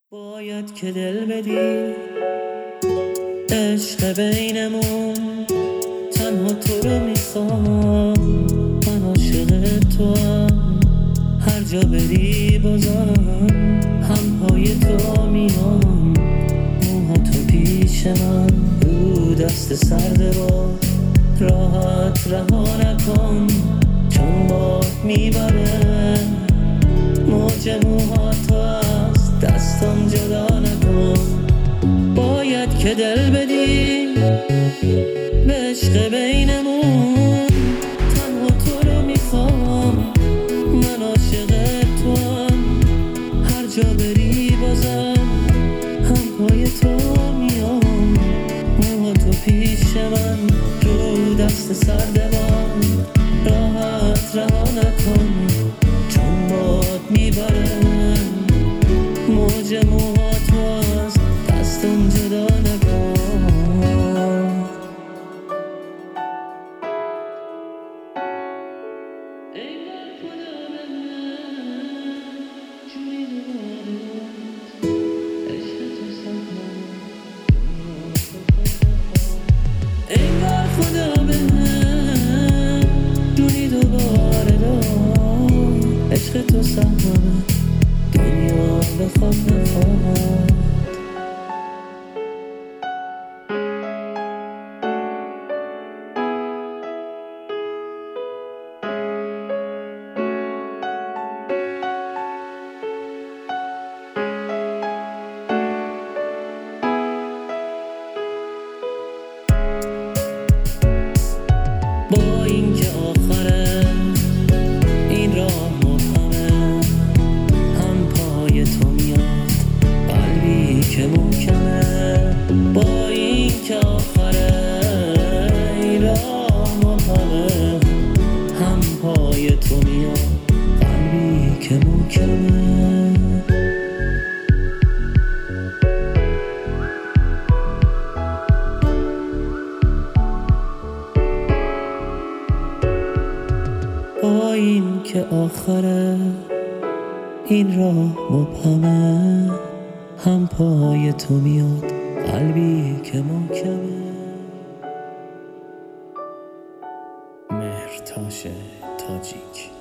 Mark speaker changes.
Speaker 1: باید که دل بدی عشق بینمون، تنها تو رو میخوام، من عاشق تو هم، هر جا بری بازم هم پای تو میام، موها تو پیش من، رو دست سرد باد راحت رها نکن، چون باد میبره موج موها تو از دستم جدا نکن. باید که دل بدی به عشق بینمون، تنها تو رو میخوام، من عاشق تو هم، هر جا بری بازم هم پای تو میام، موها تو پیش من، رو دست سرد باد راحت رها نکن، چون باد میبره موج موها تو از دستم جدا نکن. انگار خدا به من جونی دوباره داد، عشق تو سهمه دنیا بخواد نخواد. با این که آخره این راه مبهمه، هم پای تو میاد قلبی که محکمه. با این که آخره این راه مبهمه، هم پای تو میاد قلبی که محکمه. با این که آخره این راه مبهمه، هم پای تو میاد قلبی که محکمه. مهرتاش تاجیک.